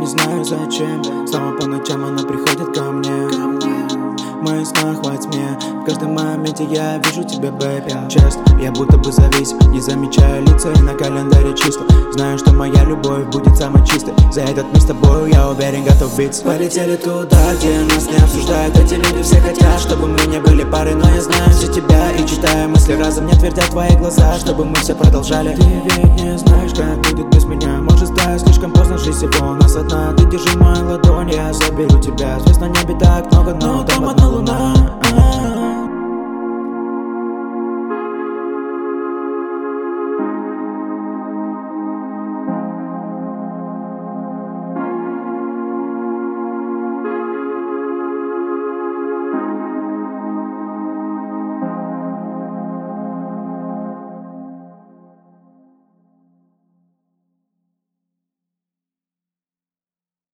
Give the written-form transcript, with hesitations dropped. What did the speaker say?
не знаю зачем. Снова по ночам она приходит ко мне. В моих снах во тьме, в каждом моменте я вижу тебя, бэби. Часто я будто бы завис, не замечая лица и на календаре числа. Знаю, что моя любовь будет самой чистой. За этот мир с тобой я уверен, готов биться. Полетели туда, где нас не обсуждают. Эти люди все хотят, чтобы мы не были парой, но я знаю все тебя и читаю мысли разом. Мне твердят твои глаза, чтобы мы все продолжали. Ты ведь не знаешь, как будет без меня. Может стать слишком поздно, жизнь всего у нас одна. Ты держи мою ладонь, я заберу тебя. Звезд на небе так много, но там одна луна.